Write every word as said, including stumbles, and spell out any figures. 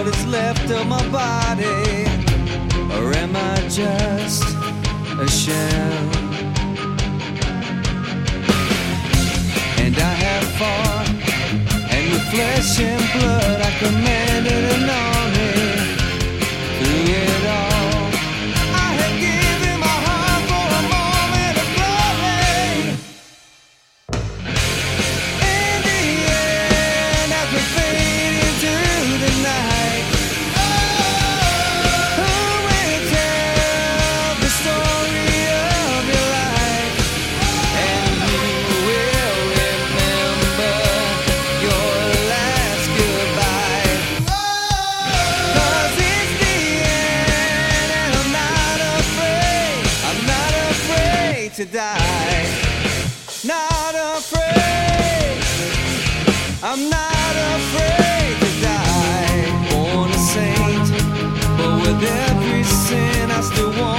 what is left of my body, or am I just a sham? And I have fought, and with flesh and blood I commanded an army. Through it all, I have given my heart for a moment of glory. In the end, as we fade into the night, who will tell the story of your life? And who will remember your last goodbye? 'Cause it's the end, and I'm not afraid, I'm not afraid to die. Not afraid, I'm not afraid to die. Born a saint, but with every sin I still want